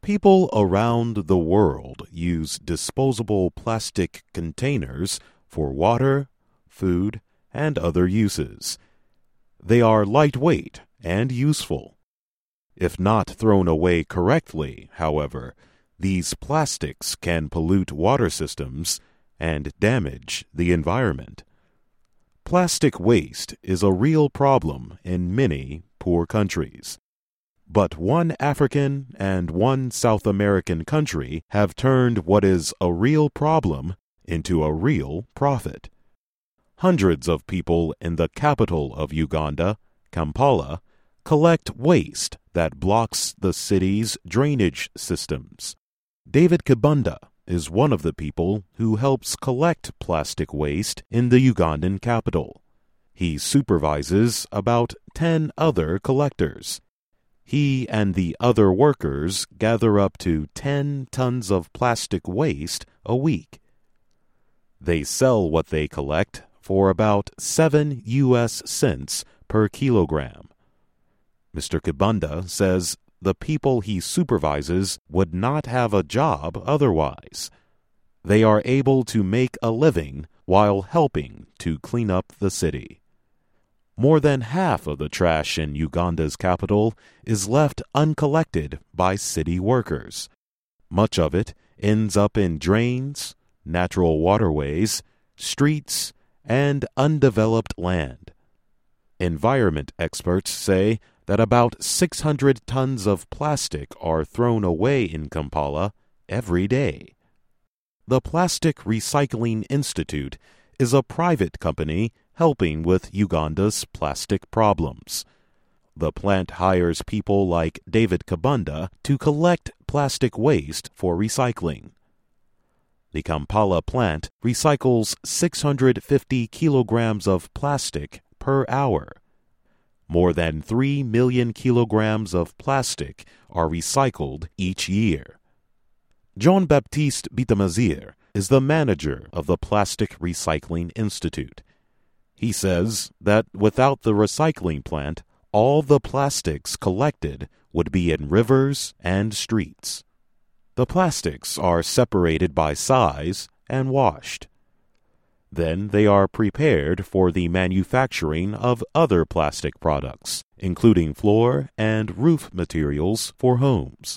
People around the world use disposable plastic containers for water, food, and other uses. They are lightweight and useful. If not thrown away correctly, however, these plastics can pollute water systems and damage the environment. Plastic waste is a real problem in many poor countries. But one African and one South American country have turned what is a real problem into a real profit. Hundreds of people in the capital of Uganda, Kampala, collect waste that blocks the city's drainage systems. David Kibunda is one of the people who helps collect plastic waste in the Ugandan capital. He supervises about 10 other collectors. He and the other workers gather up to 10 tons of plastic waste a week. They sell what they collect for about 7 US cents per kilogram. Mr. Kibunda says the people he supervises would not have a job otherwise. They are able to make a living while helping to clean up the city. More than half of the trash in Uganda's capital is left uncollected by city workers. Much of it ends up in drains, natural waterways, streets, and undeveloped land. Environment experts say that about 600 tons of plastic are thrown away in Kampala every day. The Plastic Recycling Institute is a private company helping with Uganda's plastic problems. The plant hires people like David Kibunda to collect plastic waste for recycling. The Kampala plant recycles 650 kilograms of plastic per hour. More than 3 million kilograms of plastic are recycled each year. Jean-Baptiste Bitamazir is the manager of the Plastic Recycling Institute. He says that without the recycling plant, all the plastics collected would be in rivers and streets. The plastics are separated by size and washed. Then they are prepared for the manufacturing of other plastic products, including floor and roof materials for homes.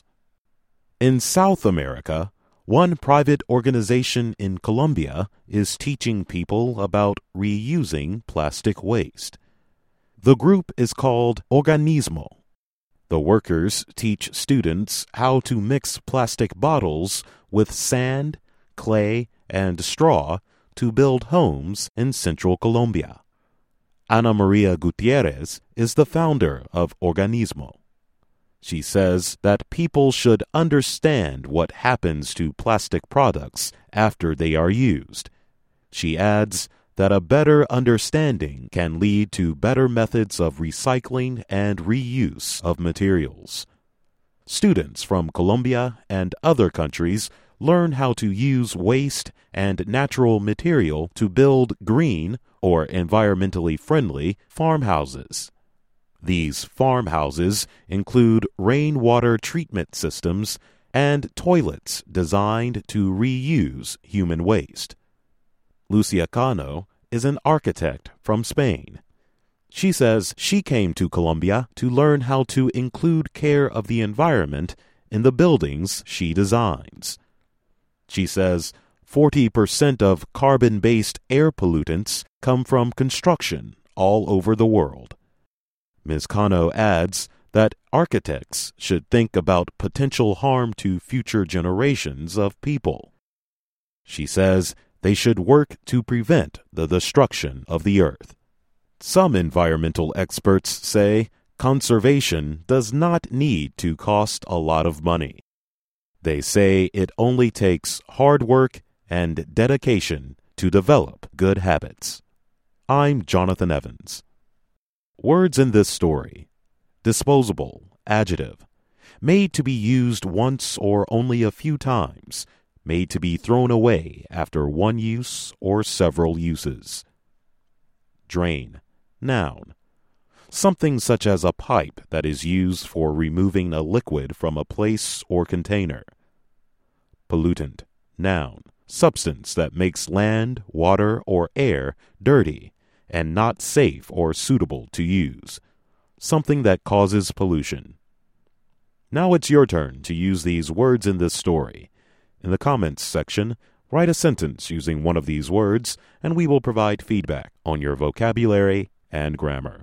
In South America, one private organization in Colombia is teaching people about reusing plastic waste. The group is called Organismo. The workers teach students how to mix plastic bottles with sand, clay, and straw to build homes in central Colombia. Ana Maria Gutierrez is the founder of Organismo. She says that people should understand what happens to plastic products after they are used. She adds that a better understanding can lead to better methods of recycling and reuse of materials. Students from Colombia and other countries learn how to use waste and natural material to build green or environmentally friendly farmhouses. These farmhouses include rainwater treatment systems and toilets designed to reuse human waste. Lucia Cano is an architect from Spain. She says she came to Colombia to learn how to include care of the environment in the buildings she designs. She says 40% of carbon-based air pollutants come from construction all over the world. Ms. Cano adds that architects should think about potential harm to future generations of people. She says they should work to prevent the destruction of the earth. Some environmental experts say conservation does not need to cost a lot of money. They say it only takes hard work and dedication to develop good habits. I'm Jonathan Evans. Words in this story: disposable, adjective, made to be used once or only a few times, made to be thrown away after one use or several uses. Drain, noun, Something such as a pipe that is used for removing a liquid from a place or container. Pollutant, noun, substance that makes land, water, or air dirty and not safe or suitable to use. Something that causes pollution. Now it's your turn to use these words in this story. In the comments section, write a sentence using one of these words, and we will provide feedback on your vocabulary and grammar.